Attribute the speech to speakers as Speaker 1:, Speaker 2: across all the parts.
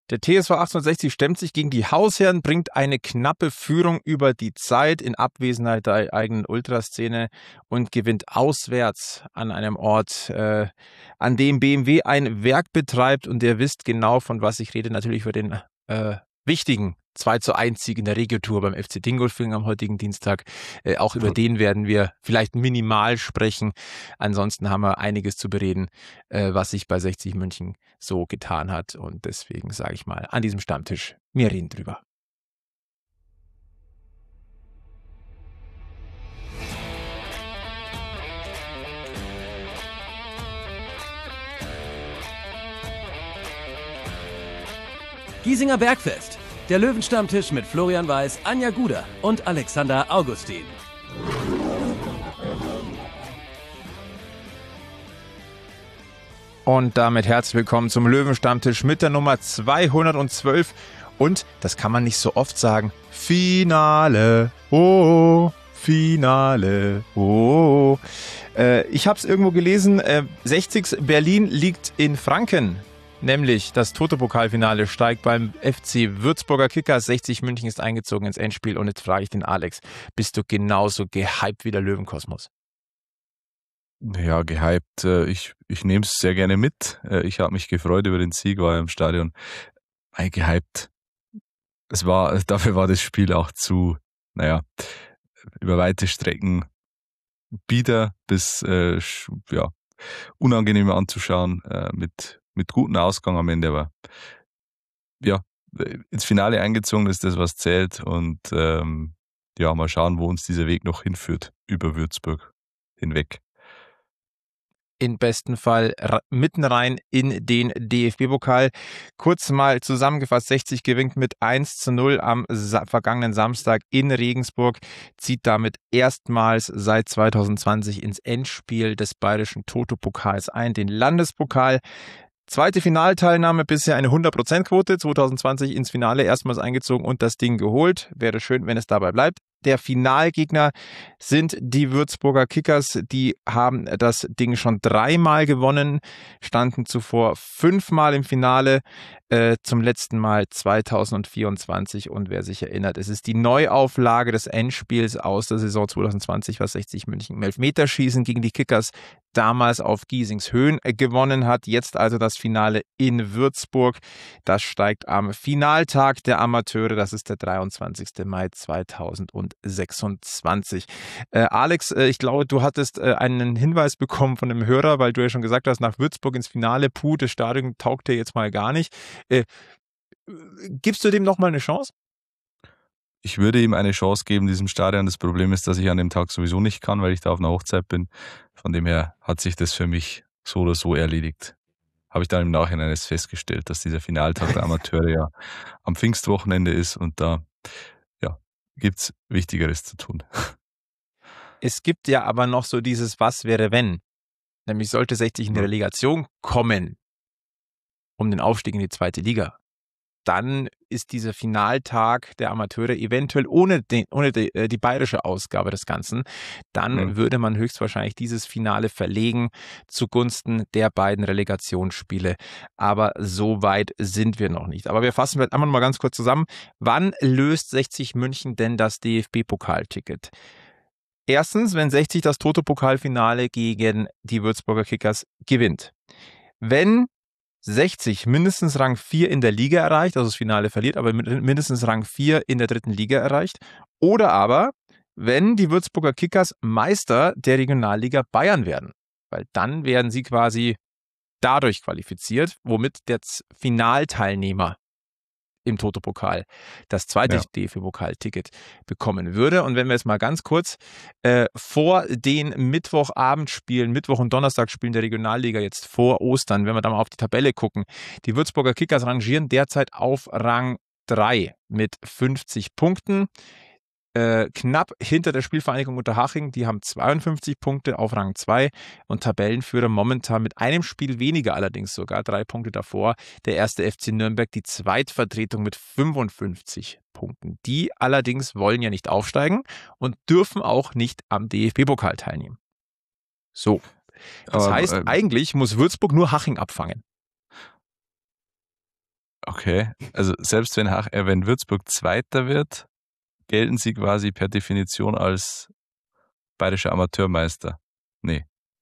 Speaker 1: Der TSV 1860 stemmt sich gegen die Hausherren, bringt eine knappe Führung über die Zeit in Abwesenheit der eigenen Ultraszene und gewinnt auswärts an einem Ort, an dem BMW ein Werk betreibt. Und ihr wisst genau, von was ich rede, natürlich für den wichtigen 2:1-Sieg in der Regio-Tour beim FC Dingolfing am heutigen Dienstag. Auch über den werden wir vielleicht minimal sprechen. Ansonsten haben wir einiges zu bereden, was sich bei 60 München so getan hat. Und deswegen sage ich mal, an diesem Stammtisch, wir reden drüber.
Speaker 2: Giesinger Bergfest. Der Löwenstammtisch mit Florian Weiß, Anja Guder und Alexander Augustin.
Speaker 1: Und damit herzlich willkommen zum Löwenstammtisch mit der Nummer 212. Und, das kann man nicht so oft sagen, Finale, oh, Finale, oh. Ich habe es irgendwo gelesen, 60 Berlin liegt in Franken. Nämlich das Toto-Pokalfinale steigt beim FC Würzburger Kickers. 60 München ist eingezogen ins Endspiel. Und jetzt frage ich den Alex, bist du genauso gehypt wie der Löwenkosmos?
Speaker 3: Ja, gehypt. Ich nehme es sehr gerne mit. Ich habe mich gefreut über den Sieg, war ja im Stadion. Gehypt. Dafür war das Spiel auch zu, über weite Strecken bieder bis unangenehm anzuschauen, mit gutem Ausgang am Ende, aber ja, ins Finale eingezogen ist das, was zählt, und mal schauen, wo uns dieser Weg noch hinführt, über Würzburg hinweg.
Speaker 1: Im besten Fall mitten rein in den DFB-Pokal. Kurz mal zusammengefasst, 60 gewinnt mit 1:0 am vergangenen Samstag in Regensburg, zieht damit erstmals seit 2020 ins Endspiel des bayerischen Toto-Pokals ein, den Landespokal. Zweite Finalteilnahme, bisher eine 100%-Quote, 2020 ins Finale erstmals eingezogen und das Ding geholt. Wäre schön, wenn es dabei bleibt. Der Finalgegner sind die Würzburger Kickers. Die haben das Ding schon 3-mal gewonnen, standen zuvor 5-mal im Finale, zum letzten Mal 2024. Und wer sich erinnert, es ist die Neuauflage des Endspiels aus der Saison 2020, was 60 München im Elfmeterschießen gegen die Kickers damals auf Giesings Höhen gewonnen hat. Jetzt also das Finale in Würzburg. Das steigt am Finaltag der Amateure. Das ist der 23. Mai 2026. Alex, ich glaube, du hattest einen Hinweis bekommen von einem Hörer, weil du ja schon gesagt hast, nach Würzburg ins Finale, das Stadion taugt dir jetzt mal gar nicht. Gibst du dem nochmal eine Chance?
Speaker 3: Ich würde ihm eine Chance geben, diesem Stadion. Das Problem ist, dass ich an dem Tag sowieso nicht kann, weil ich da auf einer Hochzeit bin. Von dem her hat sich das für mich so oder so erledigt. Habe ich dann im Nachhinein erst festgestellt, dass dieser Finaltag der Amateure ja am Pfingstwochenende ist, und da gibt es Wichtigeres zu tun.
Speaker 1: Es gibt ja aber noch so dieses Was wäre wenn. Nämlich sollte 60 in die Relegation kommen, um den Aufstieg in die zweite Liga. Dann ist dieser Finaltag der Amateure eventuell ohne die bayerische Ausgabe des Ganzen, dann würde man höchstwahrscheinlich dieses Finale verlegen zugunsten der beiden Relegationsspiele. Aber so weit sind wir noch nicht. Aber wir fassen vielleicht einmal mal ganz kurz zusammen. Wann löst 60 München denn das DFB-Pokalticket? Erstens, wenn 60 das Toto-Pokalfinale gegen die Würzburger Kickers gewinnt. Wenn 60 mindestens Rang 4 in der Liga erreicht, also das Finale verliert, aber mindestens Rang 4 in der dritten Liga erreicht. Oder aber, wenn die Würzburger Kickers Meister der Regionalliga Bayern werden. Weil dann werden sie quasi dadurch qualifiziert, womit der Finalteilnehmer im Toto-Pokal das zweite DFB-Pokalticket bekommen würde. Und wenn wir jetzt mal ganz kurz vor den Mittwochabendspielen, Mittwoch- und Donnerstagsspielen der Regionalliga jetzt vor Ostern, wenn wir da mal auf die Tabelle gucken, die Würzburger Kickers rangieren derzeit auf Rang 3 mit 50 Punkten. Knapp hinter der Spielvereinigung Unterhaching, die haben 52 Punkte auf Rang 2 und Tabellenführer momentan mit einem Spiel weniger, allerdings sogar 3 Punkte davor, der erste FC Nürnberg, die Zweitvertretung mit 55 Punkten. Die allerdings wollen ja nicht aufsteigen und dürfen auch nicht am DFB-Pokal teilnehmen. So, das heißt, eigentlich muss Würzburg nur Haching abfangen.
Speaker 3: Okay, also selbst wenn Würzburg Zweiter wird, gelten sie quasi per Definition als bayerischer Amateurmeister. Nee.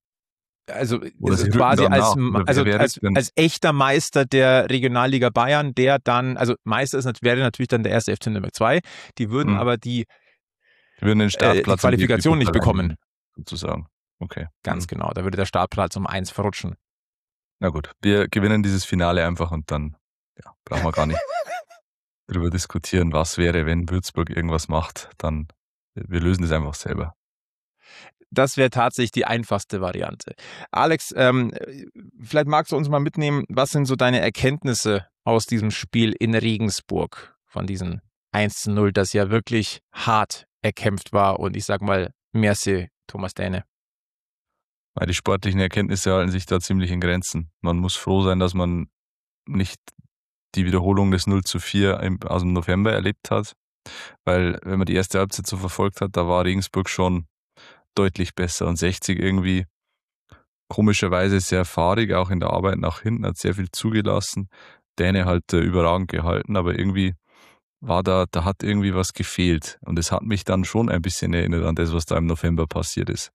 Speaker 1: Also
Speaker 3: Oder sie rücken
Speaker 1: quasi
Speaker 3: dann nach. Oder wer rückt denn?
Speaker 1: als echter Meister der Regionalliga Bayern, der dann, also Meister wäre natürlich dann der erste FC Nürnberg 2, die würden aber die
Speaker 3: würden den Startplatz
Speaker 1: Qualifikation nicht bekommen.
Speaker 3: Sozusagen. Okay.
Speaker 1: Ganz genau, da würde der Startplatz um 1 verrutschen.
Speaker 3: Na gut, wir gewinnen dieses Finale einfach und dann brauchen wir gar nicht darüber diskutieren, was wäre, wenn Würzburg irgendwas macht. Dann, wir lösen das einfach selber.
Speaker 1: Das wäre tatsächlich die einfachste Variante. Alex, vielleicht magst du uns mal mitnehmen, was sind so deine Erkenntnisse aus diesem Spiel in Regensburg von diesem 1:0, das ja wirklich hart erkämpft war und ich sag mal, merci, Thomas Däne.
Speaker 3: Weil die sportlichen Erkenntnisse halten sich da ziemlich in Grenzen. Man muss froh sein, dass man nicht die Wiederholung des 0:4 aus dem November erlebt hat, weil wenn man die erste Halbzeit so verfolgt hat, da war Regensburg schon deutlich besser und 60 irgendwie komischerweise sehr fahrig, auch in der Arbeit nach hinten, hat sehr viel zugelassen. Däne halt überragend gehalten, aber irgendwie da hat irgendwie was gefehlt und es hat mich dann schon ein bisschen erinnert an das, was da im November passiert ist.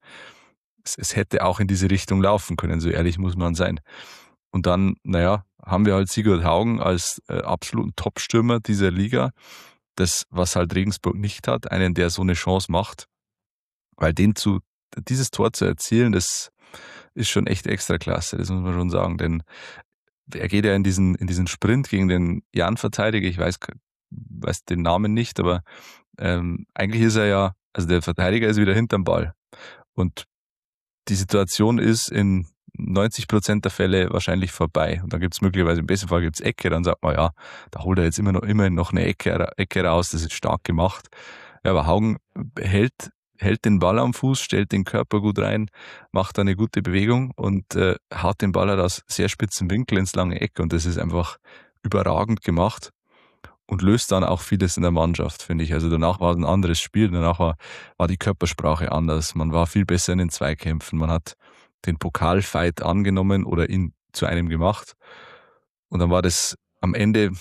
Speaker 3: Es hätte auch in diese Richtung laufen können, so ehrlich muss man sein. Und dann, haben wir halt Sigurd Haugen als absoluten Top-Stürmer dieser Liga. Das, was halt Regensburg nicht hat, einen, der so eine Chance macht. Weil dieses Tor zu erzielen, das ist schon echt extra klasse, das muss man schon sagen. Denn er geht ja in diesen Sprint gegen den Jan-Verteidiger, ich weiß den Namen nicht, aber eigentlich ist er ja, also der Verteidiger ist wieder hinterm Ball. Und die Situation ist in 90% der Fälle wahrscheinlich vorbei. Und dann gibt es möglicherweise, im besten Fall gibt es Ecke, dann sagt man, ja, da holt er jetzt immerhin noch eine Ecke raus, das ist stark gemacht. Ja, aber Haugen hält den Ball am Fuß, stellt den Körper gut rein, macht eine gute Bewegung und haut den Ball halt aus sehr spitzen Winkel ins lange Eck. Und das ist einfach überragend gemacht und löst dann auch vieles in der Mannschaft, finde ich. Also danach war es ein anderes Spiel, danach war die Körpersprache anders. Man war viel besser in den Zweikämpfen, man hat den Pokalfight angenommen oder ihn zu einem gemacht. Und dann war das am Ende,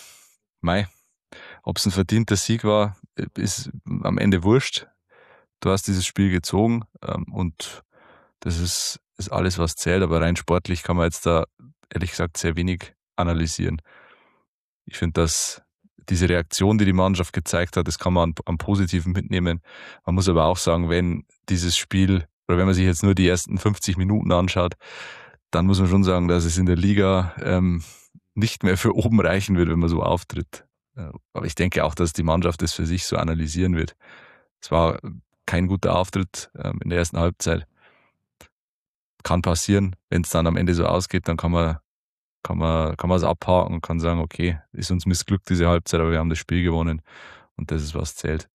Speaker 3: ob es ein verdienter Sieg war, ist am Ende wurscht. Du hast dieses Spiel gezogen und das ist alles, was zählt. Aber rein sportlich kann man jetzt da ehrlich gesagt sehr wenig analysieren. Ich finde, dass diese Reaktion, die die Mannschaft gezeigt hat, das kann man am Positiven mitnehmen. Man muss aber auch sagen, wenn dieses Spiel, oder wenn man sich jetzt nur die ersten 50 Minuten anschaut, dann muss man schon sagen, dass es in der Liga nicht mehr für oben reichen wird, wenn man so auftritt. Aber ich denke auch, dass die Mannschaft das für sich so analysieren wird. Es war kein guter Auftritt in der ersten Halbzeit. Kann passieren, wenn es dann am Ende so ausgeht, dann kann man es abhaken und kann sagen, okay, ist uns missglückt diese Halbzeit, aber wir haben das Spiel gewonnen und das ist, was zählt.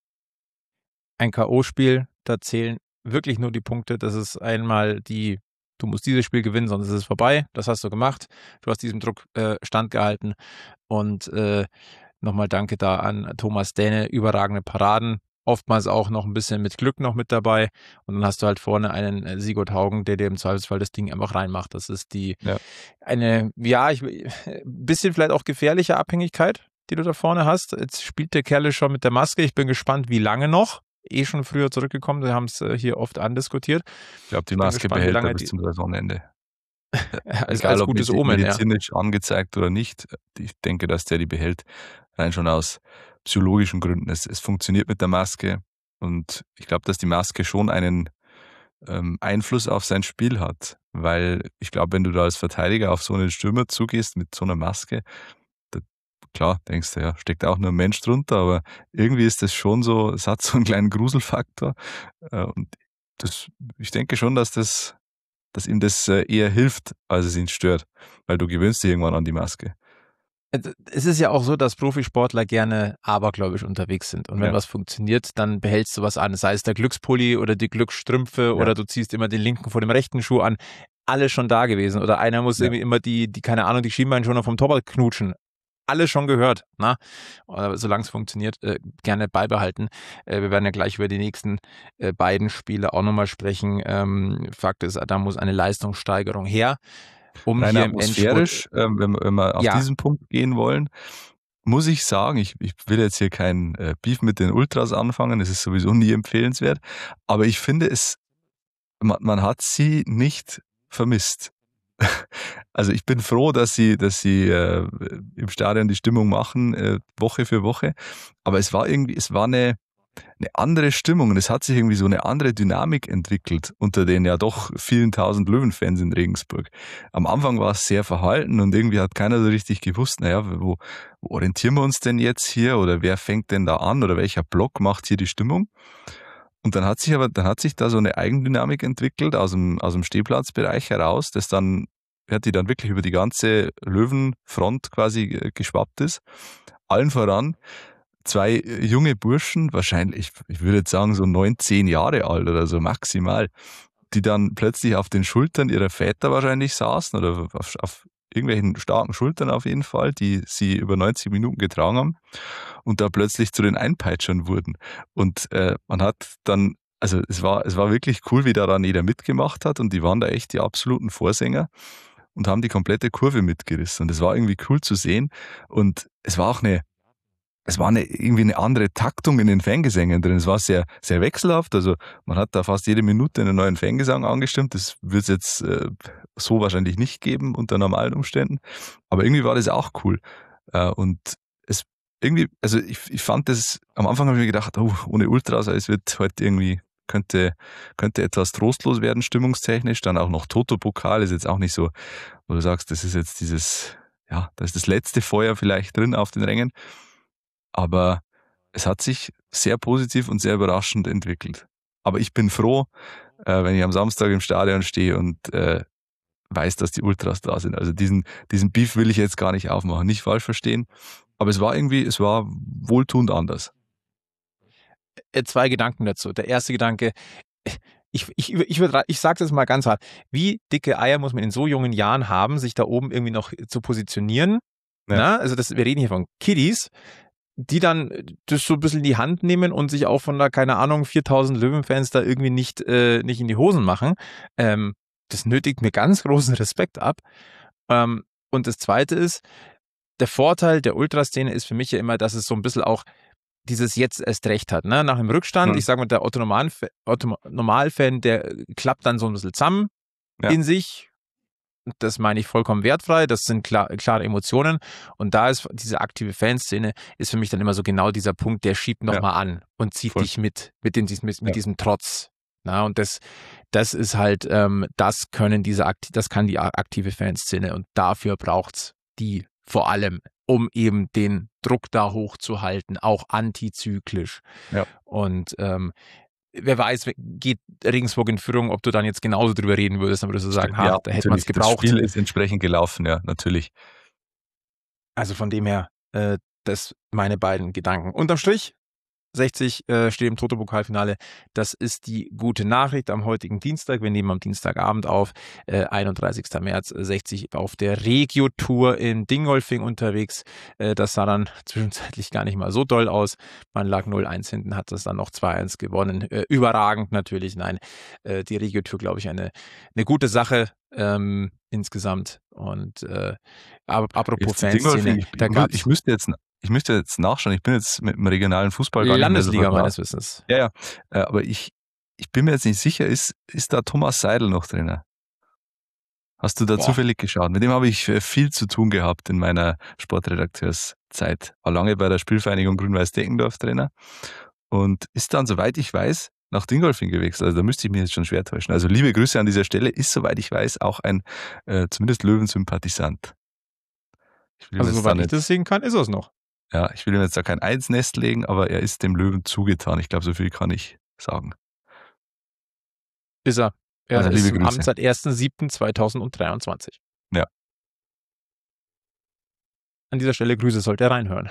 Speaker 1: Ein K.O.-Spiel, da zählen wirklich nur die Punkte. Das ist einmal du musst dieses Spiel gewinnen, sonst ist es vorbei. Das hast du gemacht. Du hast diesem Druck standgehalten und nochmal danke da an Thomas Däne, überragende Paraden. Oftmals auch noch ein bisschen mit Glück noch mit dabei. Und dann hast du halt vorne einen Sigurd Haugen, der dir im Zweifelsfall das Ding einfach reinmacht. Das ist ein bisschen vielleicht auch gefährliche Abhängigkeit, die du da vorne hast. Jetzt spielt der Kerl schon mit der Maske. Ich bin gespannt, wie lange noch. Schon früher zurückgekommen. Wir haben es hier oft andiskutiert.
Speaker 3: Ich glaube, die Maske behält er bis zum Saisonende.
Speaker 1: als gutes Omen.
Speaker 3: Medizinisch angezeigt oder nicht. Ich denke, dass der die behält. Rein schon aus psychologischen Gründen. Es funktioniert mit der Maske und ich glaube, dass die Maske schon einen Einfluss auf sein Spiel hat, weil ich glaube, wenn du da als Verteidiger auf so einen Stürmer zugehst mit so einer Maske, klar, denkst du, ja, steckt auch nur ein Mensch drunter, aber irgendwie ist das schon so, es hat so einen kleinen Gruselfaktor und ich denke schon, dass ihm das eher hilft, als es ihn stört, weil du gewöhnst dich irgendwann an die Maske.
Speaker 1: Es ist ja auch so, dass Profisportler gerne abergläubisch unterwegs sind. Und wenn was funktioniert, dann behältst du was an. Sei es der Glückspulli oder die Glücksstrümpfe oder du ziehst immer den linken vor dem rechten Schuh an. Alles schon da gewesen. Oder einer muss irgendwie immer die keine Ahnung, die Schienbeinschoner vom Torwart knutschen. Alles schon gehört. Na? Solange es funktioniert, gerne beibehalten. Wir werden ja gleich über die nächsten beiden Spiele auch nochmal sprechen. Fakt ist, da muss eine Leistungssteigerung her. um
Speaker 3: Rein
Speaker 1: hier im
Speaker 3: atmosphärisch, wenn wir auf diesen Punkt gehen wollen, muss ich sagen, ich will jetzt hier kein Beef mit den Ultras anfangen, das ist sowieso nie empfehlenswert, aber ich finde man hat sie nicht vermisst. Also ich bin froh, dass sie im Stadion die Stimmung machen, Woche für Woche, aber es war eine andere Stimmung und es hat sich irgendwie so eine andere Dynamik entwickelt unter den ja doch vielen tausend Löwenfans in Regensburg. Am Anfang war es sehr verhalten und irgendwie hat keiner so richtig gewusst, naja, wo orientieren wir uns denn jetzt hier oder wer fängt denn da an oder welcher Block macht hier die Stimmung? Und dann hat sich da so eine Eigendynamik entwickelt aus dem Stehplatzbereich heraus, die dann wirklich über die ganze Löwenfront quasi geschwappt ist. Allen voran 2 junge Burschen, wahrscheinlich, ich würde jetzt sagen so 9, 10 Jahre alt oder so maximal, die dann plötzlich auf den Schultern ihrer Väter wahrscheinlich saßen oder auf irgendwelchen starken Schultern auf jeden Fall, die sie über 90 Minuten getragen haben und da plötzlich zu den Einpeitschern wurden. Und man hat dann, also es war wirklich cool, wie da dann jeder mitgemacht hat und die waren da echt die absoluten Vorsänger und haben die komplette Kurve mitgerissen. Und es war irgendwie cool zu sehen und es war irgendwie eine andere Taktung in den Fangesängen drin. Es war sehr, sehr wechselhaft. Also man hat da fast jede Minute einen neuen Fangesang angestimmt. Das wird es jetzt so wahrscheinlich nicht geben unter normalen Umständen. Aber irgendwie war das auch cool. Und es irgendwie, also ich fand das, am Anfang habe ich mir gedacht, ohne Ultras, es wird heute irgendwie, könnte etwas trostlos werden, stimmungstechnisch. Dann auch noch Toto-Pokal ist jetzt auch nicht so, wo du sagst, das ist jetzt da ist das letzte Feuer vielleicht drin auf den Rängen. Aber es hat sich sehr positiv und sehr überraschend entwickelt. Aber ich bin froh, wenn ich am Samstag im Stadion stehe und weiß, dass die Ultras da sind. Also diesen Beef will ich jetzt gar nicht aufmachen, nicht falsch verstehen. Aber es war wohltuend anders.
Speaker 1: 2 Gedanken dazu. Der erste Gedanke, ich sage das mal ganz hart, wie dicke Eier muss man in so jungen Jahren haben, sich da oben irgendwie noch zu positionieren? Ja. Na, also wir reden hier von Kiddies, die dann das so ein bisschen in die Hand nehmen und sich auch von da, keine Ahnung, 4000 Löwenfans da irgendwie nicht in die Hosen machen. Das nötigt mir ganz großen Respekt ab. Und das Zweite ist, der Vorteil der Ultraszene ist für mich ja immer, dass es so ein bisschen auch dieses jetzt erst recht hat. Ne? Nach dem Rückstand, ich sage mal, der Otto Normalfan, der klappt dann so ein bisschen zusammen in sich. Das meine ich vollkommen wertfrei, das sind klare Emotionen und da ist diese aktive Fanszene, ist für mich dann immer so genau dieser Punkt, der schiebt nochmal an und zieht dich mit diesem Trotz. Na, und das ist halt, das kann die aktive Fanszene und dafür braucht's die vor allem, um eben den Druck da hochzuhalten, auch antizyklisch. Ja. Und wer weiß, geht Regensburg in Führung, ob du dann jetzt genauso drüber reden würdest, dann würdest du sagen, da hätte man es gebraucht.
Speaker 3: Das Spiel ist entsprechend gelaufen, ja, natürlich.
Speaker 1: Also von dem her, das meine beiden Gedanken. Unterm Strich, 60 steht im Toto-Pokalfinale. Das ist die gute Nachricht am heutigen Dienstag. Wir nehmen am Dienstagabend auf, 31. März, 60 auf der Regio-Tour in Dingolfing unterwegs. Das sah dann zwischenzeitlich gar nicht mal so doll aus. Man lag 0-1 hinten, hat das dann noch 2-1 gewonnen. Überragend natürlich, nein. Die Regio-Tour, glaube ich, eine gute Sache insgesamt. Und aber apropos Fanszene,
Speaker 3: ich müsste jetzt nachschauen, ich bin jetzt mit dem regionalen Fußball gar
Speaker 1: Landesliga
Speaker 3: nicht mehr so
Speaker 1: meines Wissens.
Speaker 3: Ja, aber ich bin mir jetzt nicht sicher, ist da Thomas Seidel noch drin? Hast du da zufällig geschaut? Mit dem habe ich viel zu tun gehabt in meiner Sportredakteurszeit. War lange bei der Spielvereinigung Grün-Weiß-Deckendorf Trainer und ist dann, soweit ich weiß, nach Dingolfing gewechselt. Also da müsste ich mich jetzt schon schwer täuschen. Also liebe Grüße an dieser Stelle, ist, soweit ich weiß, auch ein zumindest Löwensympathisant.
Speaker 1: Also soweit ich das sehen kann, ist er es noch.
Speaker 3: Ja, ich will ihm jetzt da kein Einsnest legen, aber er ist dem Löwen zugetan. Ich glaube, so viel kann ich sagen.
Speaker 1: Ist er. Er ist im Amt seit 1.7.2023.
Speaker 3: Ja.
Speaker 1: An dieser Stelle Grüße, sollte er reinhören.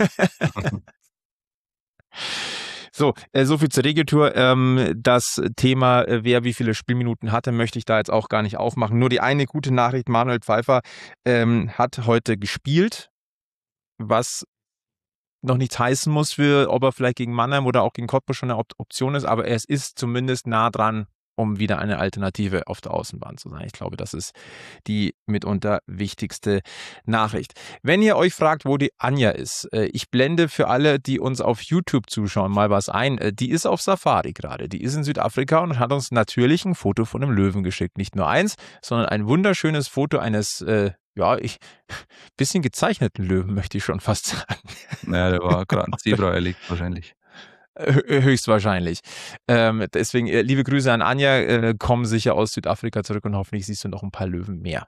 Speaker 1: So viel zur Regio-Tour. Das Thema, wer wie viele Spielminuten hatte, möchte ich da jetzt auch gar nicht aufmachen. Nur die eine gute Nachricht, Manuel Pfeiffer hat heute gespielt, was noch nichts heißen muss, ob er vielleicht gegen Mannheim oder auch gegen Cottbus schon eine Option ist, aber es ist zumindest nah dran, um wieder eine Alternative auf der Außenbahn zu sein. Ich glaube, das ist die mitunter wichtigste Nachricht. Wenn ihr euch fragt, wo die Anja ist, ich blende für alle, die uns auf YouTube zuschauen, mal was ein. Die ist auf Safari gerade. Die ist in Südafrika und hat uns natürlich ein Foto von einem Löwen geschickt. Nicht nur eins, sondern ein wunderschönes Foto eines, bisschen gezeichneten Löwen, möchte ich schon fast sagen.
Speaker 3: Naja, der war gerade ein Zebra erlegt wahrscheinlich.
Speaker 1: Höchstwahrscheinlich. Deswegen liebe Grüße an Anja, kommen sicher aus Südafrika zurück und hoffentlich siehst du noch ein paar Löwen mehr.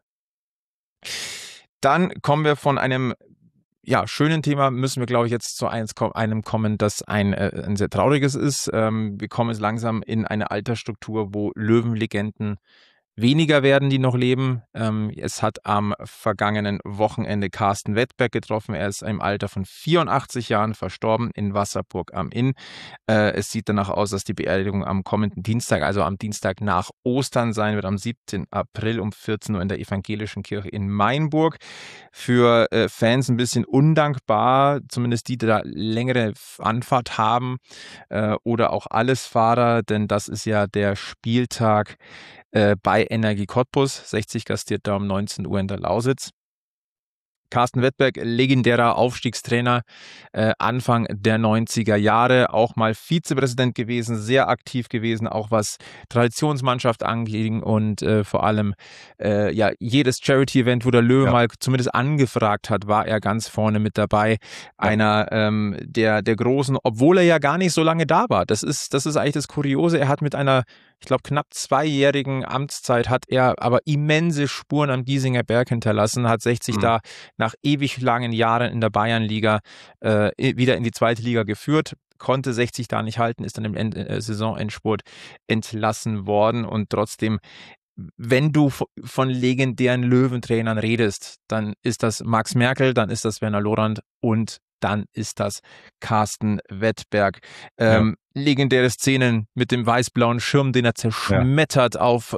Speaker 1: Dann kommen wir von einem schönen Thema, müssen wir, glaube ich, jetzt zu einem kommen, das ein sehr trauriges ist. Wir kommen jetzt langsam in eine Altersstruktur, wo Löwenlegenden weniger werden, die noch leben. Es hat am vergangenen Wochenende Carsten Wettberg getroffen. Er ist im Alter von 84 Jahren verstorben in Wasserburg am Inn. Es sieht danach aus, dass die Beerdigung am kommenden Dienstag, also am Dienstag nach Ostern sein wird, am 7. April um 14 Uhr in der Evangelischen Kirche in Mainburg. Für Fans ein bisschen undankbar, zumindest die da längere Anfahrt haben oder auch Allesfahrer, denn das ist ja der Spieltag bei Energie Cottbus. 60 gastiert da um 19 Uhr in der Lausitz. Carsten Wettberg, legendärer Aufstiegstrainer, Anfang der 90er Jahre, auch mal Vizepräsident gewesen, sehr aktiv gewesen, auch was Traditionsmannschaft anging und vor allem jedes Charity-Event, wo der Löwe mal zumindest angefragt hat, war er ganz vorne mit dabei. Einer der Großen, obwohl er ja gar nicht so lange da war. Das ist eigentlich das Kuriose. Er hat mit einer, ich glaube, knapp 2-jährigen Amtszeit hat er aber immense Spuren am Giesinger Berg hinterlassen, hat 60 da nach ewig langen Jahren in der Bayernliga wieder in die zweite Liga geführt, konnte 60 da nicht halten, ist dann im Saisonendspurt entlassen worden und trotzdem, wenn du von legendären Löwentrainern redest, dann ist das Max Merkel, dann ist das Werner Lorand und dann ist das Carsten Wettberg. Legendäre Szenen mit dem weiß-blauen Schirm, den er zerschmettert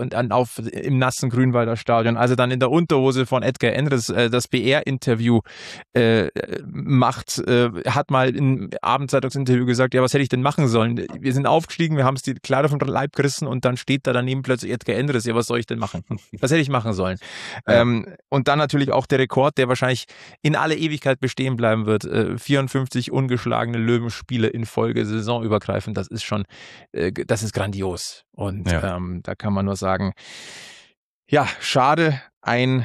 Speaker 1: im nassen Grünwalder Stadion. Also dann in der Unterhose von Edgar Endres das BR-Interview macht, hat mal im Abendzeitungsinterview gesagt, ja, was hätte ich denn machen sollen? Wir sind aufgestiegen, wir haben es die Kleider vom Leib gerissen und dann steht da daneben plötzlich Edgar Endres. Ja, was soll ich denn machen? Was hätte ich machen sollen? Und dann natürlich auch der Rekord, der wahrscheinlich in alle Ewigkeit bestehen bleiben wird. 54 ungeschlagene Löwenspiele in Folge, saisonübergreifend. Das ist schon, das ist grandios. Und da kann man nur sagen, ja, schade, eine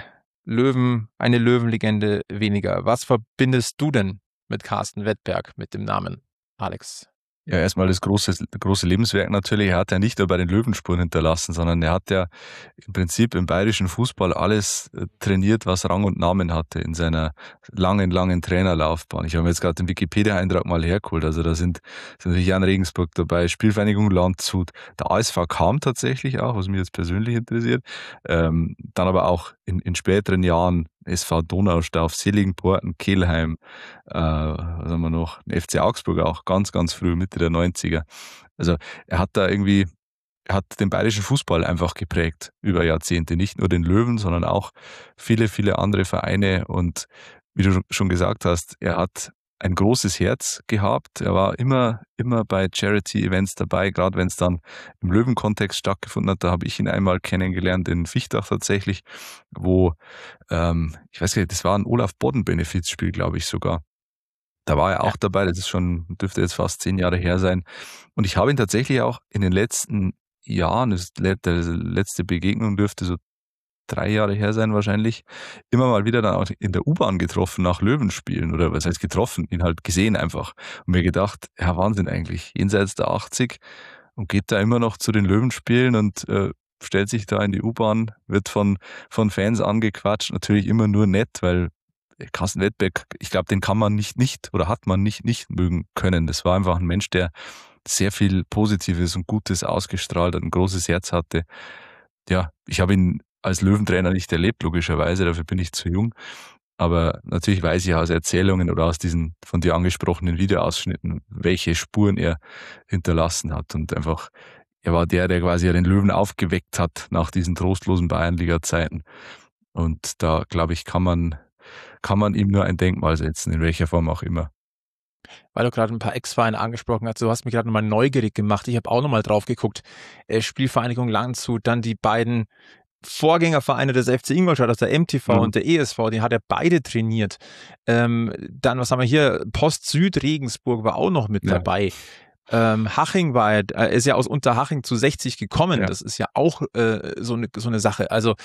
Speaker 1: Löwenlegende weniger. Was verbindest du denn mit Carsten Wettberg, mit dem Namen, Alex?
Speaker 3: Ja, erstmal das große Lebenswerk natürlich. Er hat ja nicht nur bei den Löwenspuren hinterlassen, sondern er hat ja im Prinzip im bayerischen Fußball alles trainiert, was Rang und Namen hatte in seiner langen Trainerlaufbahn. Ich habe mir jetzt gerade den Wikipedia-Eintrag mal hergeholt. Also da sind natürlich Jan Regensburg dabei, Spielvereinigung Landshut, der ASV kam tatsächlich auch, was mich jetzt persönlich interessiert. Dann aber auch in späteren Jahren SV Donaustauf, Seligenporten, Kelheim, was haben wir noch? FC Augsburg auch, ganz früh, Mitte der 90er. Also er hat den bayerischen Fußball einfach geprägt über Jahrzehnte. Nicht nur den Löwen, sondern auch viele andere Vereine. Und wie du schon gesagt hast, er hat ein großes Herz gehabt. Er war immer bei Charity-Events dabei, gerade wenn es dann im Löwen-Kontext stattgefunden hat. Da habe ich ihn einmal kennengelernt in Vichtach tatsächlich, wo, ich weiß gar nicht, das war ein Olaf-Bodden-Benefizspiel, glaube ich sogar. Da war er auch dabei, dürfte jetzt fast 10 Jahre her sein. Und ich habe ihn tatsächlich auch in den letzten Jahren, die letzte Begegnung dürfte so 3 Jahre her sein wahrscheinlich, immer mal wieder dann auch in der U-Bahn getroffen nach Löwenspielen oder was heißt getroffen, ihn halt gesehen einfach und mir gedacht, ja Wahnsinn eigentlich, jenseits der 80 und geht da immer noch zu den Löwenspielen und stellt sich da in die U-Bahn, wird von Fans angequatscht, natürlich immer nur nett, weil Carsten Wettberg, ich glaube, den kann man nicht oder hat man nicht mögen können. Das war einfach ein Mensch, der sehr viel Positives und Gutes ausgestrahlt hat, ein großes Herz hatte. Ja, ich habe ihn als Löwentrainer nicht erlebt, logischerweise, dafür bin ich zu jung. Aber natürlich weiß ich aus Erzählungen oder aus diesen von dir angesprochenen Videoausschnitten, welche Spuren er hinterlassen hat. Und einfach, er war der quasi den Löwen aufgeweckt hat nach diesen trostlosen Bayernliga-Zeiten. Und da, glaube ich, kann man ihm nur ein Denkmal setzen, in welcher Form auch immer.
Speaker 1: Weil du gerade ein paar Ex-Vereine angesprochen hast, du hast mich gerade nochmal neugierig gemacht. Ich habe auch nochmal drauf geguckt. Spielvereinigung Landshut, dann die beiden Vorgängervereine des FC Ingolstadt, also der MTV und der ESV, die hat er beide trainiert. Dann, was haben wir hier? Post Süd Regensburg war auch noch mit dabei. Haching ist ja aus Unterhaching zu 60 gekommen. Ja. Das ist ja auch so eine Sache. Also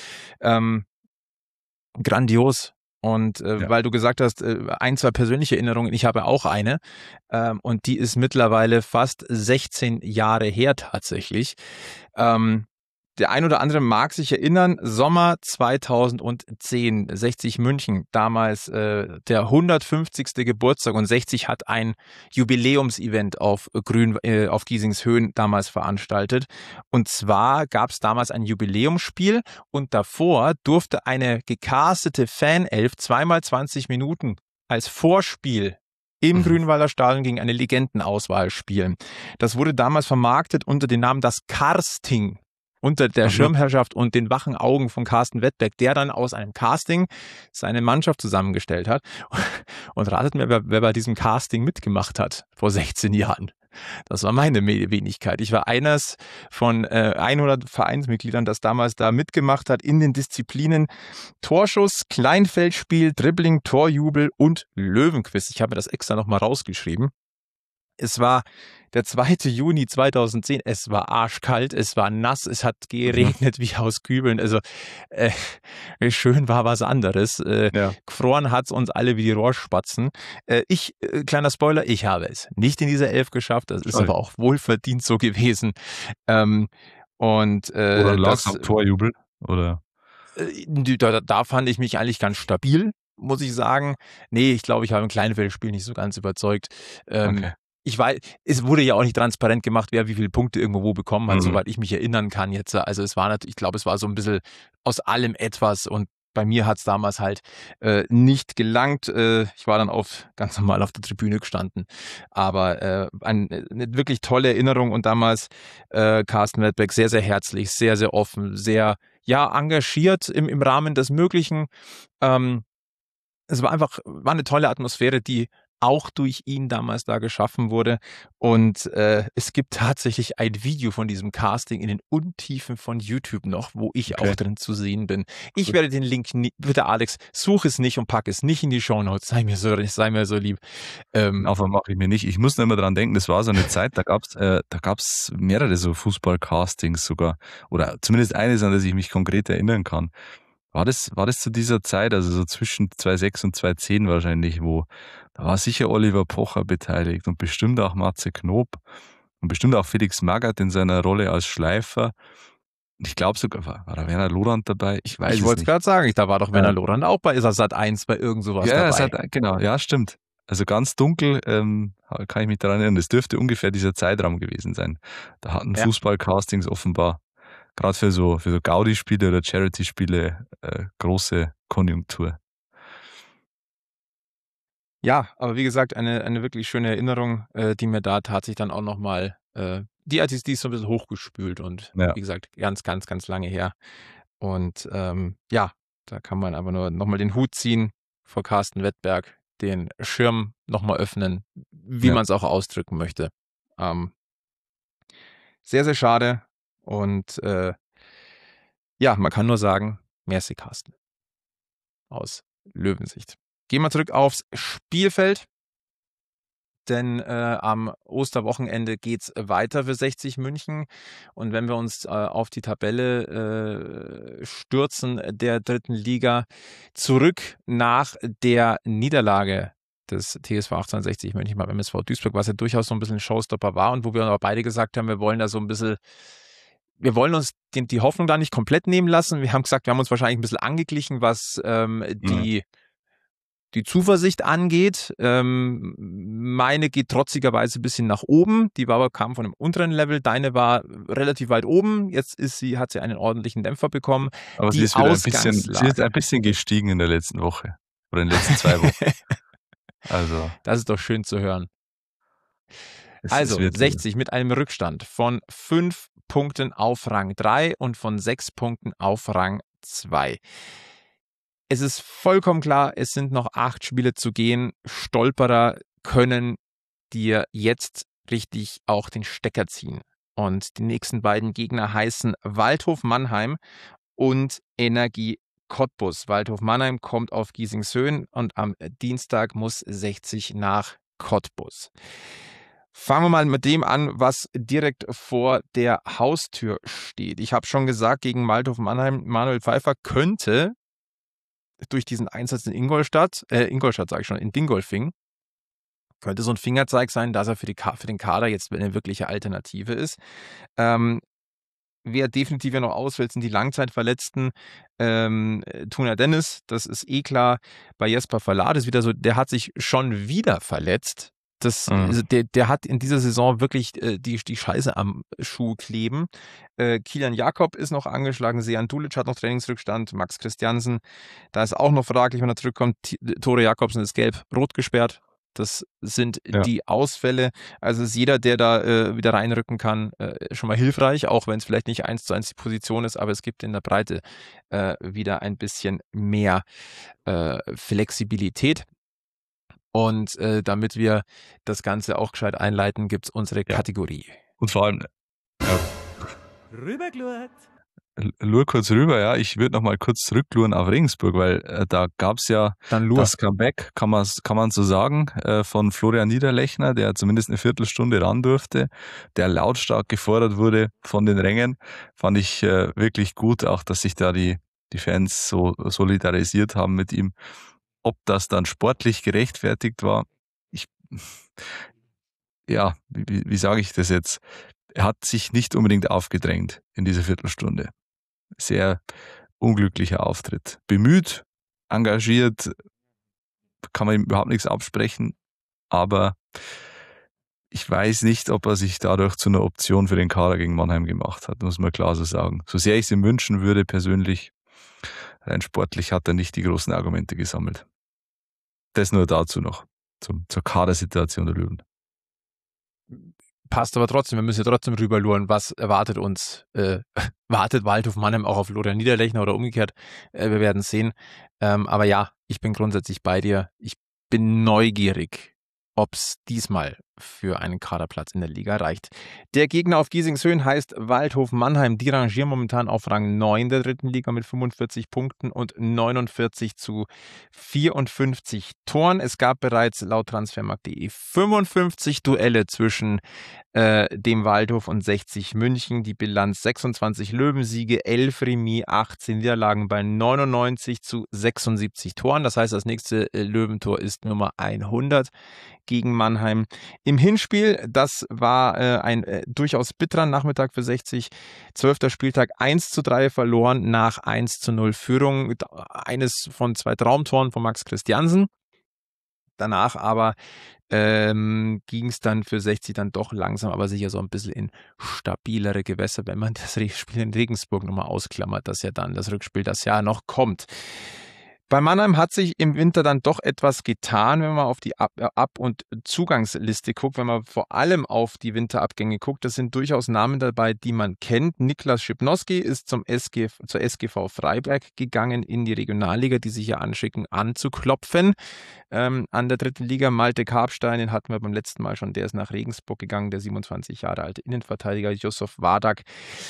Speaker 1: grandios. Und weil du gesagt hast, 1, 2 persönliche Erinnerungen, ich habe auch eine. Und die ist mittlerweile fast 16 Jahre her tatsächlich. Der ein oder andere mag sich erinnern, Sommer 2010, 60 München, damals der 150. Geburtstag und 60 hat ein Jubiläumsevent auf Giesings Höhen damals veranstaltet. Und zwar gab es damals ein Jubiläumsspiel und davor durfte eine gecastete Fanelf 2x 20 Minuten als Vorspiel im Grünwalder Stadion gegen eine Legendenauswahl spielen. Das wurde damals vermarktet unter dem Namen das Karsting. Unter der Schirmherrschaft und den wachen Augen von Carsten Wettberg, der dann aus einem Casting seine Mannschaft zusammengestellt hat. Und ratet mir, wer bei diesem Casting mitgemacht hat vor 16 Jahren. Das war meine Wenigkeit. Ich war eines von 100 Vereinsmitgliedern, das damals da mitgemacht hat in den Disziplinen Torschuss, Kleinfeldspiel, Dribbling, Torjubel und Löwenquiz. Ich habe mir das extra nochmal rausgeschrieben. Es war der 2. Juni 2010, es war arschkalt, es war nass, es hat geregnet wie aus Kübeln, also schön war was anderes. Gefroren hat's uns alle wie die Rohrspatzen. Kleiner Spoiler, ich habe es nicht in dieser 11 geschafft, das ist aber auch wohlverdient so gewesen.
Speaker 3: Oder lag's am Torjubel? Oder?
Speaker 1: Da fand ich mich eigentlich ganz stabil, muss ich sagen. Nee, ich glaube, ich habe im Kleinfeldspiel nicht so ganz überzeugt. Okay. Ich weiß, es wurde ja auch nicht transparent gemacht, wer wie viele Punkte irgendwo wo bekommen hat, soweit ich mich erinnern kann jetzt. Also es war natürlich, ich glaube, es war so ein bisschen aus allem etwas und bei mir hat es damals halt nicht gelangt. Ich war dann ganz normal auf der Tribüne gestanden. Aber eine wirklich tolle Erinnerung und damals Carsten Wettberg sehr, sehr herzlich, sehr, sehr offen, sehr engagiert im Rahmen des Möglichen. Es war eine tolle Atmosphäre, die auch durch ihn damals da geschaffen wurde. Und es gibt tatsächlich ein Video von diesem Casting in den Untiefen von YouTube noch, wo ich auch drin zu sehen bin. Ich werde den Link, bitte Alex, such es nicht und pack es nicht in die Shownotes. Sei mir so lieb.
Speaker 3: Aber mache ich mir nicht. Ich muss nur immer dran denken, das war so eine Zeit, da gab's mehrere so Fußball-Castings sogar. Oder zumindest eines, an das ich mich konkret erinnern kann. War das zu dieser Zeit, also so zwischen 2006 und 2010 wahrscheinlich, da war sicher Oliver Pocher beteiligt und bestimmt auch Matze Knob und bestimmt auch Felix Magath in seiner Rolle als Schleifer. Ich glaube sogar, war da Werner Lorand dabei? Ich
Speaker 1: wollte es gerade sagen, da war doch Werner Lorand auch bei Sat.1 bei irgend sowas dabei.
Speaker 3: Genau, ja, stimmt. Also ganz dunkel kann ich mich daran erinnern, das dürfte ungefähr dieser Zeitraum gewesen sein. Da hatten Fußball-Castings offenbar gerade für so Gaudi-Spiele oder Charity-Spiele große Konjunktur.
Speaker 1: Ja, aber wie gesagt, eine wirklich schöne Erinnerung, die mir da tatsächlich dann auch nochmal, die ist so ein bisschen hochgespült und wie gesagt, ganz, ganz, ganz lange her. Und da kann man aber nur nochmal den Hut ziehen vor Carsten Wettberg, den Schirm nochmal öffnen, wie man es auch ausdrücken möchte. Sehr, sehr schade. Und man kann nur sagen, merci Carsten. Aus Löwensicht. Gehen wir zurück aufs Spielfeld, denn am Osterwochenende geht's weiter für 60 München. Und wenn wir uns auf die Tabelle stürzen der 3. Liga, zurück nach der Niederlage des TSV 1860 München beim MSV Duisburg, was ja durchaus so ein bisschen ein Showstopper war und wo wir aber beide gesagt haben, wir wollen da so ein bisschen, wir wollen uns die Hoffnung da nicht komplett nehmen lassen. Wir haben gesagt, wir haben uns wahrscheinlich ein bisschen angeglichen, was die Zuversicht angeht. Meine geht trotzigerweise ein bisschen nach oben. Die kam von einem unteren Level. Deine war relativ weit oben. Jetzt hat sie einen ordentlichen Dämpfer bekommen.
Speaker 3: Aber sie ist ein bisschen gestiegen in der letzten Woche. Oder in den letzten 2 Wochen. Also.
Speaker 1: Das ist doch schön zu hören. Also 60 mit einem Rückstand von 5 Punkten auf Rang 3 und von 6 Punkten auf Rang 2. Es ist vollkommen klar, es sind noch 8 Spiele zu gehen. Stolperer können dir jetzt richtig auch den Stecker ziehen. Und die nächsten beiden Gegner heißen Waldhof Mannheim und Energie Cottbus. Waldhof Mannheim kommt auf Giesingshöhen und am Dienstag muss 60 nach Cottbus. Fangen wir mal mit dem an, was direkt vor der Haustür steht. Ich habe schon gesagt, gegen Waldhof Mannheim, Manuel Pfeiffer könnte durch diesen Einsatz in in Dingolfing, könnte so ein Fingerzeig sein, dass er für den Kader jetzt eine wirkliche Alternative ist. Wer definitiv ja noch ausfällt, sind die Langzeitverletzten. Tuna Dennis, das ist klar. Bei Jesper Verlat ist wieder so, der hat sich schon wieder verletzt. Also der hat in dieser Saison wirklich die Scheiße am Schuh kleben. Kilian Jakob ist noch angeschlagen, Sejan Dulic hat noch Trainingsrückstand, Max Christiansen, da ist auch noch fraglich, wenn er zurückkommt. Tore Jakobsen ist gelb-rot gesperrt. Das sind die Ausfälle. Also ist jeder, der da wieder reinrücken kann, schon mal hilfreich, auch wenn es vielleicht nicht 1:1 die Position ist, aber es gibt in der Breite wieder ein bisschen mehr Flexibilität. Und damit wir das Ganze auch gescheit einleiten, gibt es unsere Kategorie.
Speaker 3: Und vor allem
Speaker 2: Rüberglurt.
Speaker 3: Lur kurz rüber, ja. Ich würde noch mal kurz zurückluren auf Regensburg, weil da gab es ja das Comeback, kann man so sagen, von Florian Niederlechner, der zumindest eine Viertelstunde ran durfte, der lautstark gefordert wurde von den Rängen. Fand ich wirklich gut, auch dass sich da die Fans so solidarisiert haben mit ihm. Ob das dann sportlich gerechtfertigt war, wie sage ich das jetzt? Er hat sich nicht unbedingt aufgedrängt in dieser Viertelstunde. Sehr unglücklicher Auftritt. Bemüht, engagiert, kann man ihm überhaupt nichts absprechen, aber ich weiß nicht, ob er sich dadurch zu einer Option für den Kader gegen Mannheim gemacht hat, muss man klar so sagen. So sehr ich es ihm wünschen würde persönlich, rein sportlich hat er nicht die großen Argumente gesammelt. Das nur dazu noch, zur Kadersituation der Löwen.
Speaker 1: Passt aber trotzdem, wir müssen ja trotzdem rüberluren, was erwartet uns, wartet Waldhof Mannheim auch auf Florian Niederlechner oder umgekehrt, wir werden sehen. Aber ja, ich bin grundsätzlich bei dir. Ich bin neugierig, ob es diesmal für einen Kaderplatz in der Liga reicht. Der Gegner auf Giesingshöhen heißt Waldhof Mannheim. Die rangieren momentan auf Rang 9 der dritten Liga mit 45 Punkten und 49:54 Toren. Es gab bereits laut Transfermarkt.de 55 Duelle zwischen dem Waldhof und 60 München. Die Bilanz 26 Löwensiege, 11 Remis, 18 Niederlagen bei 99:76 Toren. Das heißt, das nächste Löwentor ist Nummer 100 gegen Mannheim. Im Hinspiel, das war ein durchaus bitterer Nachmittag für 60. 12. Spieltag 1:3 verloren nach 1:0 Führung. Eines von 2 Traumtoren von Max Christiansen. Danach aber ging es dann für 60 dann doch langsam, aber sicher so ein bisschen in stabilere Gewässer, wenn man das Spiel in Regensburg nochmal ausklammert, das ja dann das Rückspiel das Jahr noch kommt. Bei Mannheim hat sich im Winter dann doch etwas getan, wenn man auf die Ab- und Zugangsliste guckt, wenn man vor allem auf die Winterabgänge guckt. Das sind durchaus Namen dabei, die man kennt. Niklas Schipnowski ist zur SGV Freiberg gegangen in die Regionalliga, die sich ja anschicken, anzuklopfen. An der dritten Liga Malte Karpstein, den hatten wir beim letzten Mal schon, der ist nach Regensburg gegangen, der 27 Jahre alte Innenverteidiger Yusuf Wardak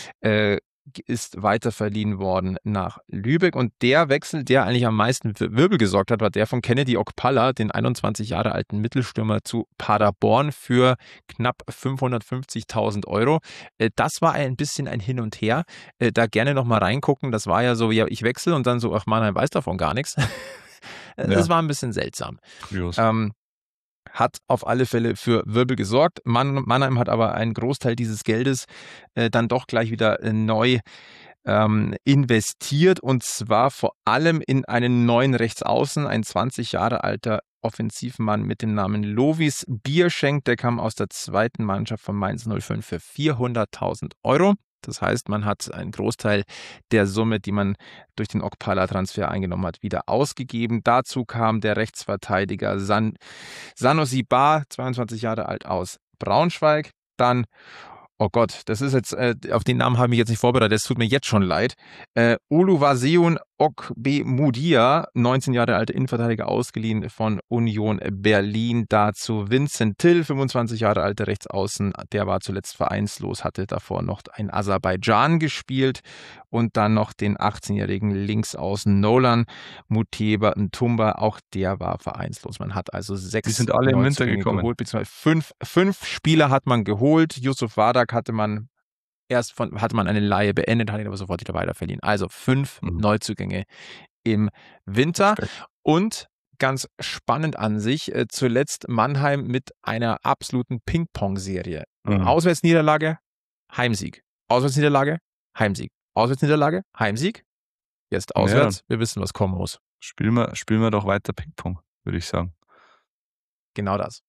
Speaker 1: ist weiterverliehen worden nach Lübeck und der Wechsel, der eigentlich am meisten für Wirbel gesorgt hat, war der von Kennedy Okpala, den 21 Jahre alten Mittelstürmer zu Paderborn für knapp 550.000 Euro. Das war ein bisschen ein Hin und Her. Da gerne nochmal reingucken. Das war ja so, ja, ich wechsle und dann so, ach Mannheim weiß davon gar nichts. Das war ein bisschen seltsam. Hat auf alle Fälle für Wirbel gesorgt. Mannheim hat aber einen Großteil dieses Geldes dann doch gleich wieder neu investiert und zwar vor allem in einen neuen Rechtsaußen, ein 20 Jahre alter Offensivmann mit dem Namen Lovis Bierschenk, der kam aus der zweiten Mannschaft von Mainz 05 für 400.000 Euro. Das heißt, man hat einen Großteil der Summe, die man durch den Okpala-Transfer eingenommen hat, wieder ausgegeben. Dazu kam der Rechtsverteidiger Sanusi Bar, 22 Jahre alt aus Braunschweig. Dann, oh Gott, das ist jetzt, auf den Namen habe ich mich jetzt nicht vorbereitet, das tut mir jetzt schon leid. Oluwaseun Okbemudia, 19 Jahre alter Innenverteidiger, ausgeliehen von Union Berlin. Dazu Vincent Till, 25 Jahre alter Rechtsaußen, der war zuletzt vereinslos, hatte davor noch in Aserbaidschan gespielt und dann noch den 18-jährigen Linksaußen Nolan Muteba Ntumba, auch der war vereinslos. Man hat also 6
Speaker 3: Die sind alle im Winter gekommen.
Speaker 1: geholt, beziehungsweise 5 Spieler hat man geholt. Yusuf Wadak hatte man eine Leihe beendet, hat ihn aber sofort wieder weiterverliehen. Also 5 Neuzugänge im Winter. Und ganz spannend an sich, zuletzt Mannheim mit einer absoluten Ping-Pong-Serie. Auswärtsniederlage, Heimsieg. Auswärtsniederlage, Heimsieg. Auswärtsniederlage, Heimsieg. Jetzt auswärts, wir wissen, was kommen muss.
Speaker 3: Spielen wir doch weiter Ping-Pong, würde ich sagen.
Speaker 1: Genau das.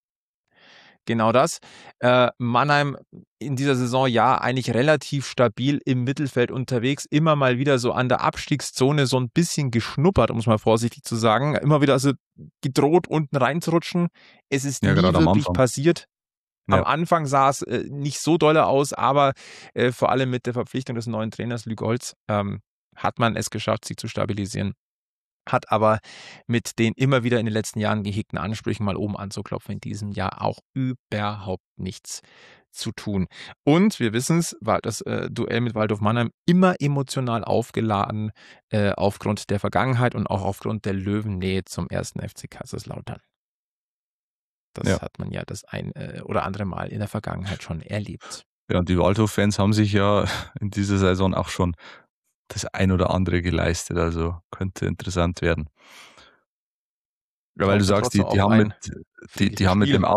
Speaker 1: Mannheim in dieser Saison eigentlich relativ stabil im Mittelfeld unterwegs, immer mal wieder so an der Abstiegszone so ein bisschen geschnuppert, um es mal vorsichtig zu sagen, immer wieder also gedroht, unten reinzurutschen. Es ist nie wirklich passiert. Am Anfang sah es nicht so dolle aus, aber vor allem mit der Verpflichtung des neuen Trainers Luc Holz hat man es geschafft, sie zu stabilisieren. Hat aber mit den immer wieder in den letzten Jahren gehegten Ansprüchen, mal oben anzuklopfen, in diesem Jahr auch überhaupt nichts zu tun. Und wir wissen es, war das Duell mit Waldhof Mannheim immer emotional aufgeladen, aufgrund der Vergangenheit und auch aufgrund der Löwennähe zum ersten FC Kaiserslautern. Das hat man ja das ein oder andere Mal in der Vergangenheit schon erlebt.
Speaker 3: Ja, und die Waldhof-Fans haben sich ja in dieser Saison auch schon das ein oder andere geleistet, also könnte interessant werden. Ja, weil du sagst, die haben mit dem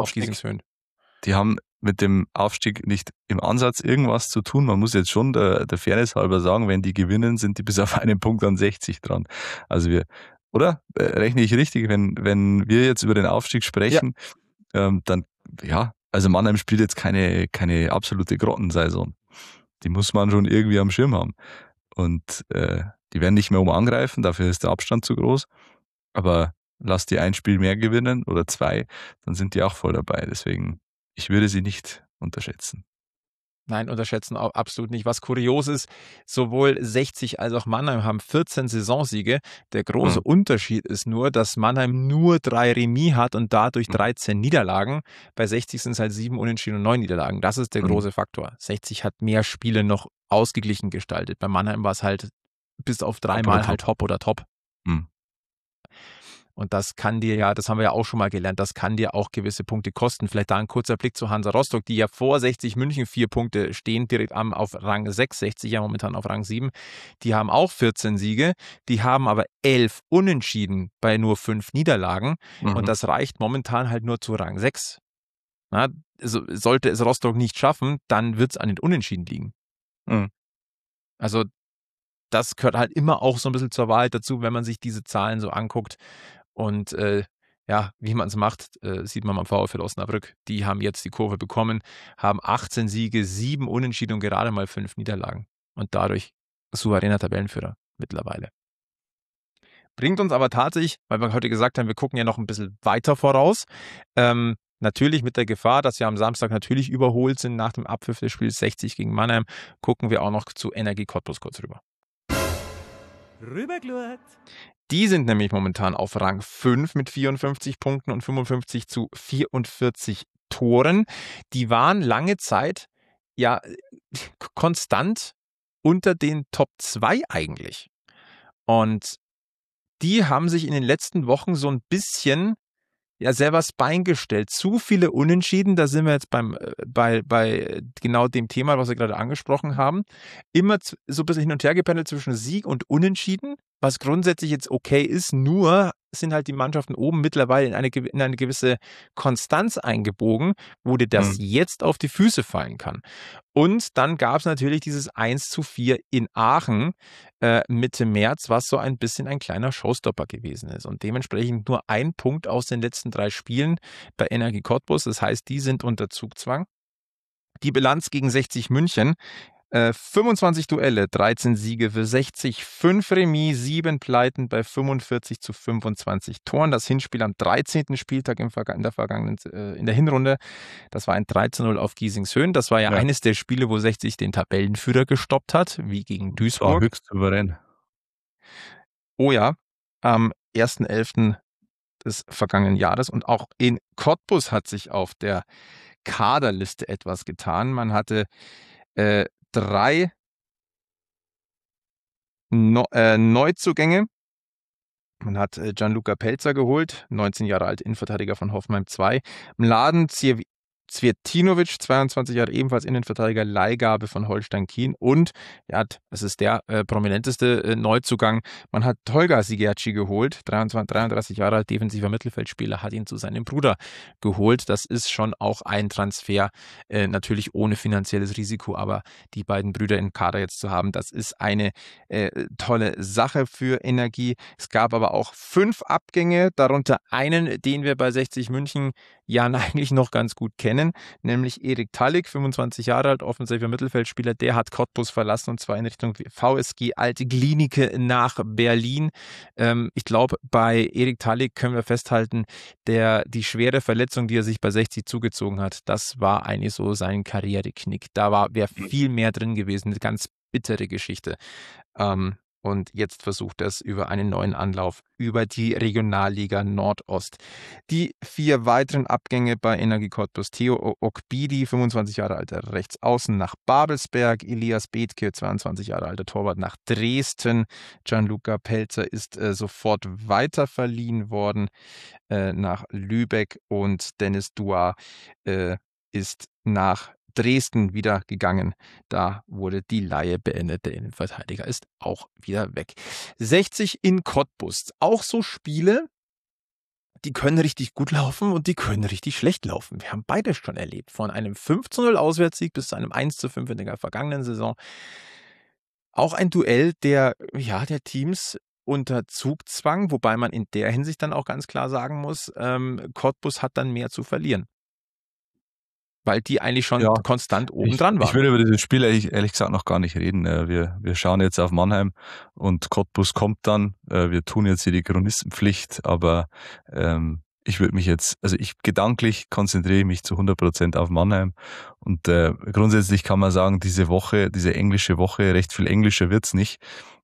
Speaker 3: Aufstieg nicht im Ansatz irgendwas zu tun. Man muss jetzt schon der Fairness halber sagen, wenn die gewinnen, sind die bis auf einen Punkt an 60 dran. Also rechne ich richtig, wenn wir jetzt über den Aufstieg sprechen, dann, also Mannheim spielt jetzt keine absolute Grottensaison. Die muss man schon irgendwie am Schirm haben. Und die werden nicht mehr angreifen, dafür ist der Abstand zu groß. Aber lass die ein Spiel mehr gewinnen oder 2, dann sind die auch voll dabei. Deswegen, ich würde sie nicht unterschätzen.
Speaker 1: Nein, unterschätzen auch absolut nicht. Was kurios ist, sowohl 60 als auch Mannheim haben 14 Saisonsiege. Der große Unterschied ist nur, dass Mannheim nur 3 Remis hat und dadurch 13 Niederlagen. Bei 60 sind es halt 7 Unentschieden und 9 Niederlagen. Das ist der große Faktor. 60 hat mehr Spiele noch ausgeglichen gestaltet. Bei Mannheim war es halt bis auf 3 Mal halt Top oder Top. Und das kann dir das haben wir ja auch schon mal gelernt, das kann dir auch gewisse Punkte kosten. Vielleicht da ein kurzer Blick zu Hansa Rostock, die ja vor 60 München 4 Punkte stehen, direkt auf Rang 6, 60 ja momentan auf Rang 7. Die haben auch 14 Siege, die haben aber 11 Unentschieden bei nur 5 Niederlagen und das reicht momentan halt nur zu Rang 6. Na, also sollte es Rostock nicht schaffen, dann wird es an den Unentschieden liegen. Also das gehört halt immer auch so ein bisschen zur Wahrheit dazu, wenn man sich diese Zahlen so anguckt. Und wie man es macht, sieht man beim VfL Osnabrück. Die haben jetzt die Kurve bekommen, haben 18 Siege, 7 Unentschieden und gerade mal 5 Niederlagen. Und dadurch souveräner Tabellenführer mittlerweile. Bringt uns aber tatsächlich, weil wir heute gesagt haben, wir gucken ja noch ein bisschen weiter voraus, natürlich mit der Gefahr, dass wir am Samstag natürlich überholt sind nach dem Abpfiff des Spiels 60 gegen Mannheim, gucken wir auch noch zu Energie Cottbus kurz rüber.
Speaker 2: Rübergeschaut.
Speaker 1: Die sind nämlich momentan auf Rang 5 mit 54 Punkten und 55 zu 44 Toren. Die waren lange Zeit konstant unter den Top 2 eigentlich. Und die haben sich in den letzten Wochen so ein bisschen selber das Bein gestellt. Zu viele Unentschieden, da sind wir jetzt bei genau dem Thema, was wir gerade angesprochen haben. Immer so ein bisschen hin und her gependelt zwischen Sieg und Unentschieden, was grundsätzlich jetzt okay ist, nur sind halt die Mannschaften oben mittlerweile in eine gewisse Konstanz eingebogen, wo dir das jetzt auf die Füße fallen kann. Und dann gab es natürlich dieses 1:4 in Aachen Mitte März, was so ein bisschen ein kleiner Showstopper gewesen ist. Und dementsprechend nur ein Punkt aus den letzten 3 Spielen bei Energie Cottbus. Das heißt, die sind unter Zugzwang. Die Bilanz gegen 60 München. 25 Duelle, 13 Siege für 60, 5 Remis, 7 Pleiten bei 45 zu 25 Toren. Das Hinspiel am 13. Spieltag in der Hinrunde, das war ein 3:0 auf Giesingshöhen. Das war ja eines der Spiele, wo 60 den Tabellenführer gestoppt hat, wie gegen Duisburg.
Speaker 3: Das war höchst souverän.
Speaker 1: Oh ja, am 1.11. des vergangenen Jahres. Und auch in Cottbus hat sich auf der Kaderliste etwas getan. Man hatte 3 Neuzugänge. Man hat Gianluca Pelzer geholt, 19 Jahre alt, Innenverteidiger von Hoffenheim 2. Mladen Cvjetinovic, 22 Jahre, ebenfalls Innenverteidiger, Leihgabe von Holstein Kiel. Und, ja, das ist der prominenteste Neuzugang, man hat Tolga Sigerci geholt, 33 Jahre alt, defensiver Mittelfeldspieler, hat ihn zu seinem Bruder geholt. Das ist schon auch ein Transfer, natürlich ohne finanzielles Risiko, aber die beiden Brüder im Kader jetzt zu haben, das ist eine tolle Sache für Energie. Es gab aber auch 5 Abgänge, darunter einen, den wir bei 60 München ja eigentlich noch ganz gut kennen, nämlich Erik Tallig, 25 Jahre alt, offensiver Mittelfeldspieler, der hat Cottbus verlassen und zwar in Richtung VSG Alte Klinike nach Berlin. Ich glaube, bei Erik Tallig können wir festhalten, die schwere Verletzung, die er sich bei 60 zugezogen hat, das war eigentlich so sein Karriereknick. Da wäre viel mehr drin gewesen, eine ganz bittere Geschichte. Und jetzt versucht er es über einen neuen Anlauf über die Regionalliga Nordost. Die 4 weiteren Abgänge bei Energie Cottbus: Theo Okbidi, 25 Jahre alter Rechtsaußen, nach Babelsberg, Elias Bethke, 22 Jahre alter Torwart, nach Dresden. Gianluca Pelzer ist sofort weiterverliehen worden nach Lübeck und Dennis Duar ist nach Dresden wieder gegangen. Da wurde die Leihe beendet. Der Innenverteidiger ist auch wieder weg. 60 in Cottbus. Auch so Spiele, die können richtig gut laufen und die können richtig schlecht laufen. Wir haben beides schon erlebt. Von einem 5:0 Auswärtssieg bis zu einem 1:5 in der vergangenen Saison. Auch ein Duell der Teams unter Zugzwang, wobei man in der Hinsicht dann auch ganz klar sagen muss, Cottbus hat dann mehr zu verlieren. Weil die eigentlich schon konstant oben dran waren.
Speaker 3: Ich will über dieses Spiel ehrlich gesagt noch gar nicht reden. Wir schauen jetzt auf Mannheim und Cottbus kommt dann. Wir tun jetzt hier die Chronistenpflicht, aber ich würde mich gedanklich konzentriere ich mich zu 100% auf Mannheim. Und grundsätzlich kann man sagen, diese englische Woche, recht viel englischer wird's nicht.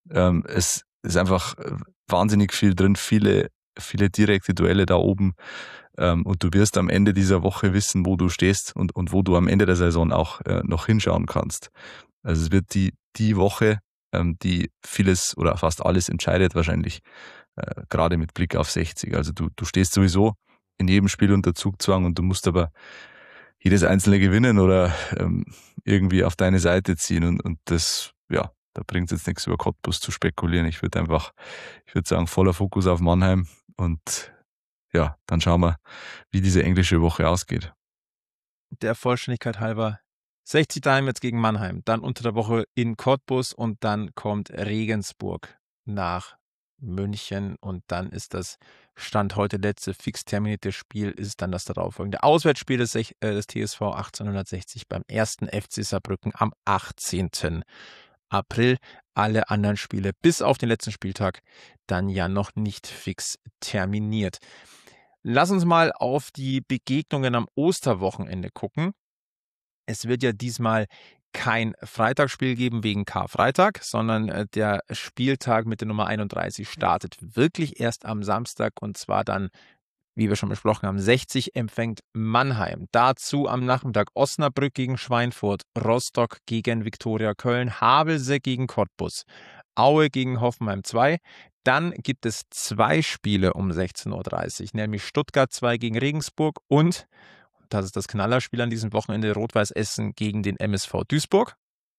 Speaker 3: Es ist einfach wahnsinnig viel drin, viele direkte Duelle da oben. Und du wirst am Ende dieser Woche wissen, wo du stehst und wo du am Ende der Saison auch noch hinschauen kannst. Also es wird die Woche, die vieles oder fast alles entscheidet wahrscheinlich, gerade mit Blick auf 60. Also du stehst sowieso in jedem Spiel unter Zugzwang und du musst aber jedes einzelne gewinnen oder irgendwie auf deine Seite ziehen und das, ja, da bringt es jetzt nichts, über Cottbus zu spekulieren. Ich würde sagen, voller Fokus auf Mannheim und ja, dann schauen wir, wie diese englische Woche ausgeht.
Speaker 1: Der Vollständigkeit halber: 60 daheim jetzt gegen Mannheim, dann unter der Woche in Cottbus und dann kommt Regensburg nach München und dann ist das Stand heute letzte fix terminierte Spiel, ist dann das darauffolgende Auswärtsspiel des TSV 1860 beim 1. FC Saarbrücken am 18. April. Alle anderen Spiele bis auf den letzten Spieltag dann ja noch nicht fix terminiert. Lass uns mal auf die Begegnungen am Osterwochenende gucken. Es wird ja diesmal kein Freitagsspiel geben wegen Karfreitag, sondern der Spieltag mit der Nummer 31 startet wirklich erst am Samstag und zwar dann, wie wir schon besprochen haben, 60 empfängt Mannheim. Dazu am Nachmittag Osnabrück gegen Schweinfurt, Rostock gegen Viktoria Köln, Havelse gegen Cottbus, Aue gegen Hoffenheim 2. Dann gibt es 2 Spiele um 16:30 Uhr, nämlich Stuttgart 2 gegen Regensburg und, das ist das Knallerspiel an diesem Wochenende, Rot-Weiß Essen gegen den MSV Duisburg.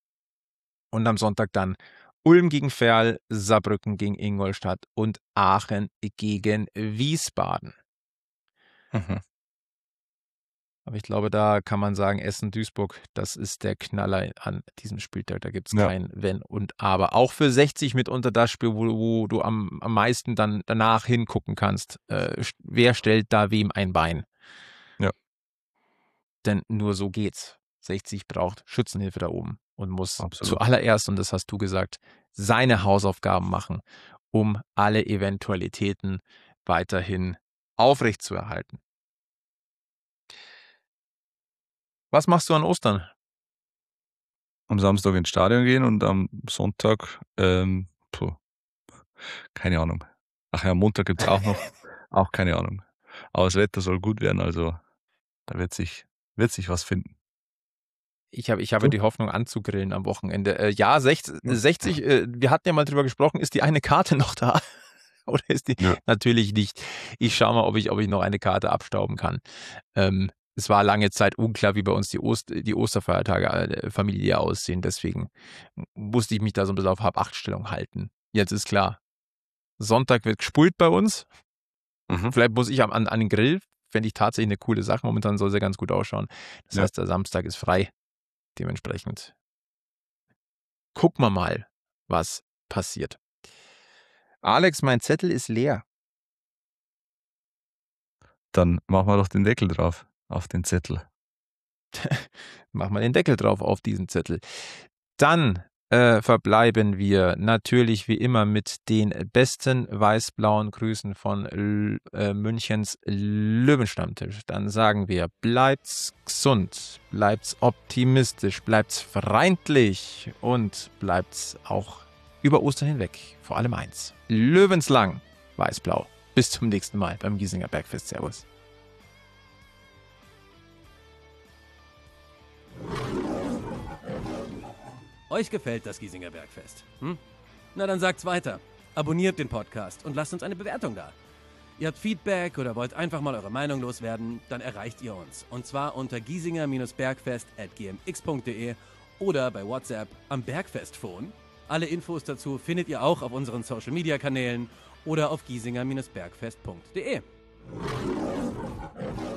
Speaker 1: Und am Sonntag dann Ulm gegen Verl, Saarbrücken gegen Ingolstadt und Aachen gegen Wiesbaden. Aber ich glaube, da kann man sagen, Essen-Duisburg, das ist der Knaller an diesem Spieltag. Da gibt es kein Wenn und Aber. Auch für 60 mitunter das Spiel, wo du am meisten dann danach hingucken kannst. Wer stellt da wem ein Bein?
Speaker 3: Ja.
Speaker 1: Denn nur so geht's. 60 braucht Schützenhilfe da oben und muss zuallererst, und das hast du gesagt, seine Hausaufgaben machen, um alle Eventualitäten weiterhin aufrechtzuerhalten. Was machst du an Ostern?
Speaker 3: Am Samstag ins Stadion gehen und am Sonntag keine Ahnung. Ach ja, Montag gibt es auch noch, auch keine Ahnung. Aber das Wetter soll gut werden, also da wird sich was finden.
Speaker 1: Ich habe die Hoffnung anzugrillen am Wochenende. Ja, 60, wir hatten ja mal drüber gesprochen, ist die eine Karte noch da? Oder ist die?
Speaker 3: Ja.
Speaker 1: Natürlich nicht. Ich schaue mal, ob ich noch eine Karte abstauben kann. Es war lange Zeit unklar, wie bei uns die Osterfeiertage familiär aussehen. Deswegen musste ich mich da so ein bisschen auf Hab-8-Stellung halten. Jetzt ist klar. Sonntag wird gespult bei uns. Vielleicht muss ich an den Grill. Fände ich tatsächlich eine coole Sache. Momentan soll sie ganz gut ausschauen. Das heißt, der Samstag ist frei. Dementsprechend gucken wir mal, was passiert. Alex, mein Zettel ist leer.
Speaker 3: Dann machen wir doch den Deckel drauf, auf den Zettel.
Speaker 1: Machen wir den Deckel drauf auf diesen Zettel. Dann verbleiben wir natürlich wie immer mit den besten weiß-blauen Grüßen von Münchens Löwenstammtisch. Dann sagen wir, bleibt's gesund, bleibt's optimistisch, bleibt's freundlich und bleibt's auch über Ostern hinweg. Vor allem eins, Löwenslang weiß-blau. Bis zum nächsten Mal beim Giesinger Bergfest. Servus.
Speaker 2: Euch gefällt das Giesinger Bergfest? Na dann sagt's weiter. Abonniert den Podcast und lasst uns eine Bewertung da. Ihr habt Feedback oder wollt einfach mal eure Meinung loswerden, dann erreicht ihr uns. Und zwar unter giesinger-bergfest@gmx.de oder bei WhatsApp am Bergfestphone. Alle Infos dazu findet ihr auch auf unseren Social-Media-Kanälen oder auf giesinger-bergfest.de.